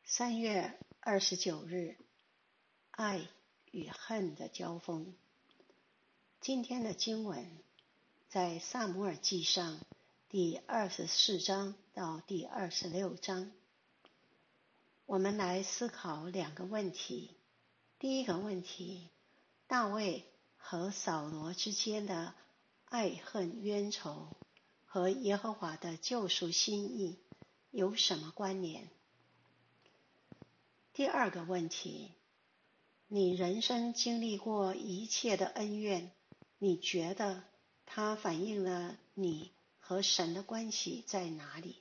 3月29日，爱与恨的交锋。今天的经文在撒母耳记上第24章到第26章。我们来思考两个问题。第一个问题，大卫和扫罗之间的爱恨冤仇和耶和华的救赎心意有什么关联？第二个问题，你人生经历过一切的恩怨，你觉得它反映了你和神的关系在哪里？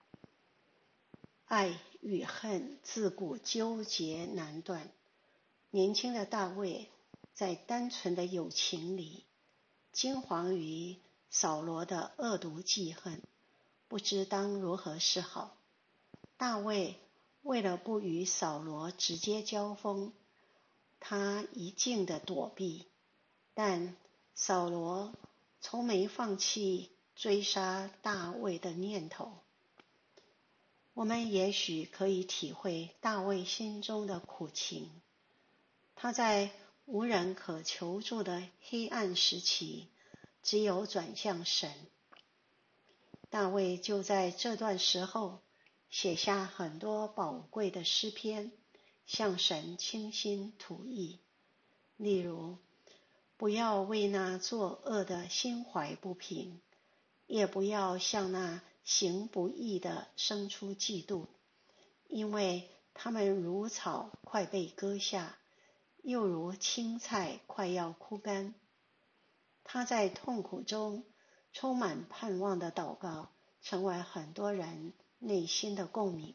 爱与恨自古纠结难断。年轻的大卫在单纯的友情里惊惶于扫罗的恶毒记恨，不知当如何是好。大卫为了不与扫罗直接交锋，他一劲地躲避，但扫罗从没放弃追杀大卫的念头。我们也许可以体会大卫心中的苦情。他在无人可求助的黑暗时期，只有转向神。大卫就在这段时候写下很多宝贵的诗篇，向神倾心吐意。例如，不要为那作恶的心怀不平，也不要向那行不义的生出嫉妒，因为他们如草快被割下，又如青菜快要枯干。他在痛苦中充满盼望的祷告，成为很多人内心的共鸣。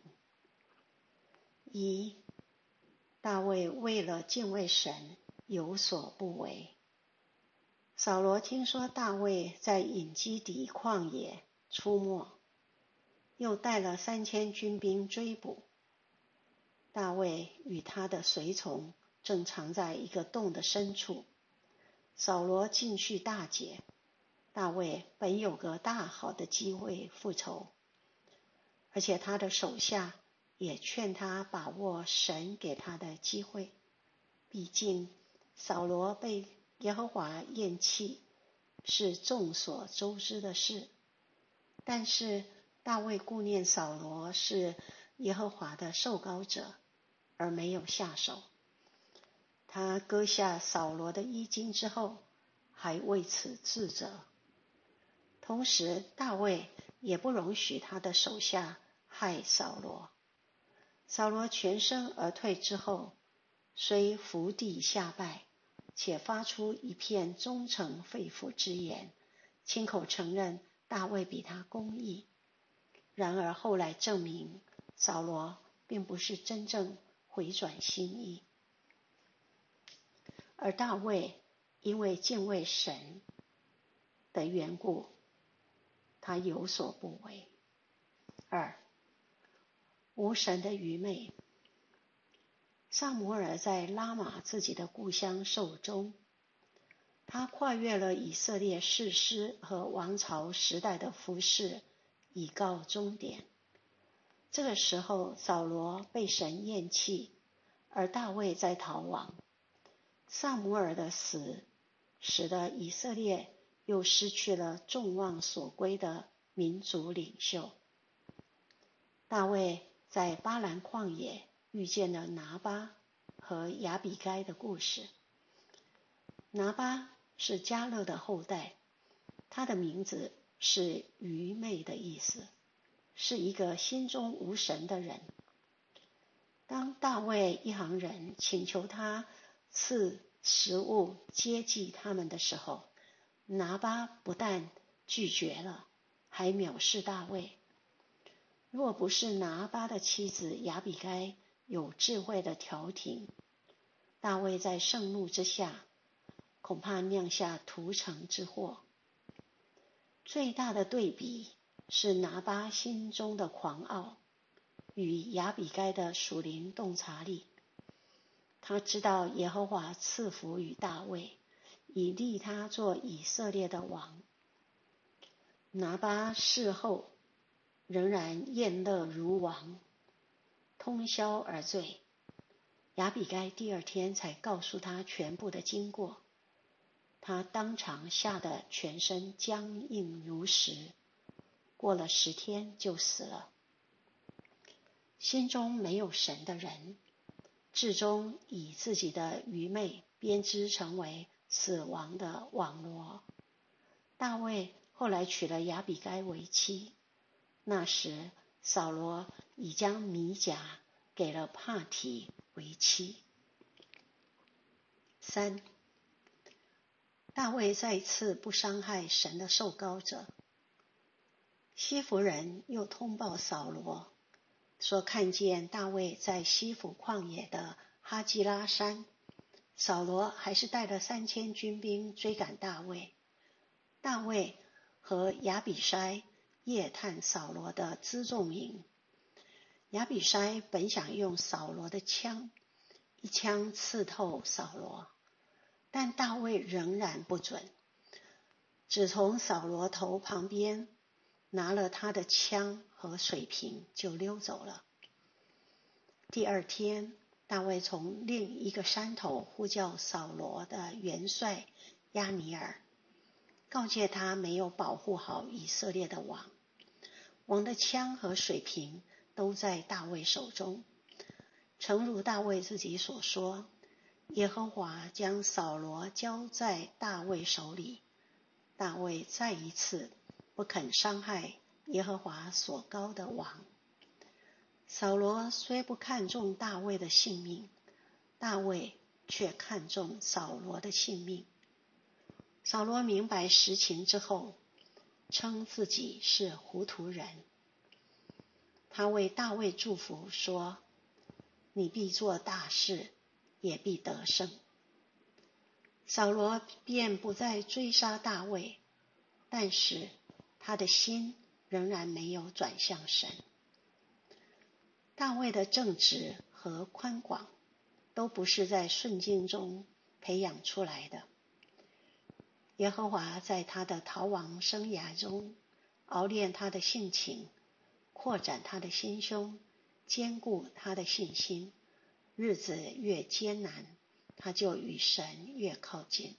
大卫为了敬畏神，有所不为。扫罗听说大卫在隐基底旷野出没，又带了3000军兵追捕。大卫与他的随从正藏在一个洞的深处。扫罗进去大捷，大卫本有个大好的机会复仇，而且他的手下也劝他把握神给他的机会。毕竟扫罗被耶和华厌弃是众所周知的事，但是大卫顾念扫罗是耶和华的受膏者，而没有下手。他割下扫罗的衣襟之后，还为此自责。同时大卫也不容许他的手下害扫罗。扫罗全身而退之后，虽伏地下拜，且发出一片忠诚肺腑之言，亲口承认大卫比他公义。然而后来证明，扫罗并不是真正回转心意，而大卫因为敬畏神的缘故，他有所不为。2. 无神的愚昧。撒母耳在拉玛自己的故乡寿终，他跨越了以色列士师和王朝时代的服事，已告终点。这个时候扫罗被神厌弃，而大卫在逃亡。撒母耳的死使得以色列又失去了众望所归的民族领袖。大卫在巴兰旷野遇见了拿巴和亚比该的故事。拿巴是迦勒的后代，他的名字是愚昧的意思，是一个心中无神的人。当大卫一行人请求他赐食物接济他们的时候，拿巴不但拒绝了，还藐视大卫。若不是拿巴的妻子亚比该有智慧的调停，大卫在盛怒之下恐怕酿下屠城之祸。最大的对比是拿巴心中的狂傲与亚比该的属灵洞察力。他知道耶和华赐福于大卫，以立他做以色列的王。拿巴事后仍然宴乐如王， 通宵而醉。亚比该第二天才告诉他全部的经过，他当场吓得全身僵硬如石，过了10天就死了。心中没有神的人，至终以自己的愚昧编织成为死亡的网罗。大卫后来娶了亚比该为妻，那时扫罗已将米甲给了帕提为妻。3. 大卫再次不伤害神的受膏者。西弗人又通报扫罗，说看见大卫在西弗旷野的哈基拉山，扫罗还是带了3000军兵追赶大卫。大卫和亚比筛夜探扫罗的辎重营。亚比筛本想用扫罗的枪一枪刺透扫罗，但大卫仍然不准，只从扫罗头旁边拿了他的枪和水瓶就溜走了。第二天，大卫从另一个山头呼叫扫罗的元帅亚尼尔，告诫他没有保护好以色列的王。王的枪和水瓶都在大卫手中。诚如大卫自己所说，耶和华将扫罗交在大卫手里。大卫再一次不肯伤害耶和华所膏的王。扫罗虽不看重大卫的性命，大卫却看重扫罗的性命。扫罗明白实情之后，称自己是糊涂人。他为大卫祝福说，你必做大事，也必得胜。扫罗便不再追杀大卫，但是他的心仍然没有转向神。大卫的正直和宽广都不是在顺境中培养出来的。耶和华在他的逃亡生涯中熬炼他的性情，扩展他的心胸，坚固他的信心。日子越艰难，他就与神越靠近。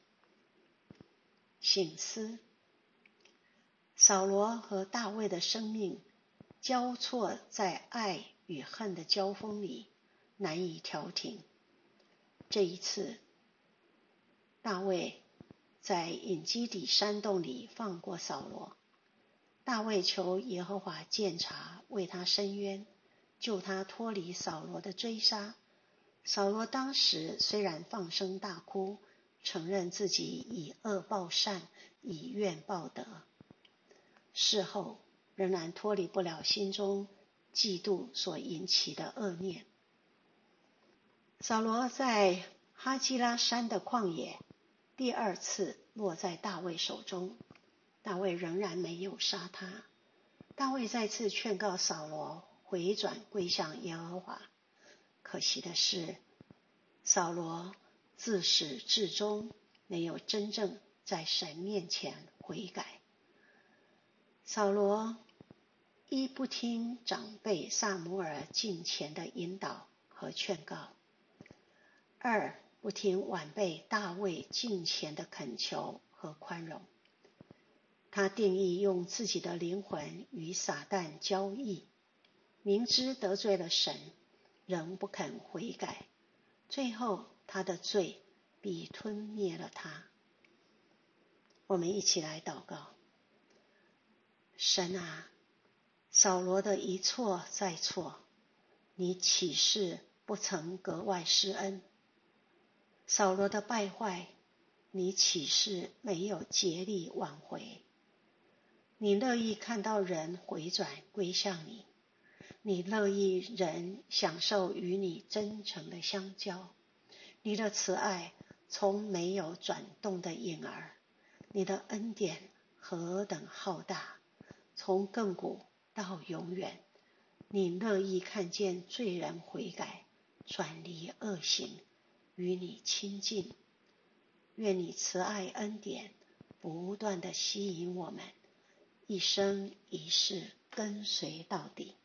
省思，扫罗和大卫的生命交错在爱与恨的交锋里，难以调停。这一次，大卫在隐基底山洞里放过扫罗。大卫求耶和华鉴察，为他伸冤，救他脱离扫罗的追杀。扫罗当时虽然放声大哭，承认自己以恶报善，以怨报德，事后仍然脱离不了心中嫉妒所引起的恶念。扫罗在哈基拉山的旷野第二次落在大卫手中，大卫仍然没有杀他。大卫再次劝告扫罗回转归向耶和华。可惜的是，扫罗自始至终没有真正在神面前悔改。扫罗一不听长辈撒母耳敬虔的引导和劝告，二不听晚辈大卫敬虔的恳求和宽容。他定义用自己的灵魂与撒旦交易，明知得罪了神，仍不肯悔改，最后他的罪必吞灭了他。我们一起来祷告。神啊，扫罗的一错再错，你岂是不曾格外施恩？扫罗的败坏，你岂是没有竭力挽回？你乐意看到人回转归向你，你乐意人享受与你真诚的相交。你的慈爱从没有转动的影儿，你的恩典何等浩大，从亘古到永远。你乐意看见罪人悔改，转离恶行，与你亲近。愿你慈爱恩典不断地吸引我们，一生一世跟随到底。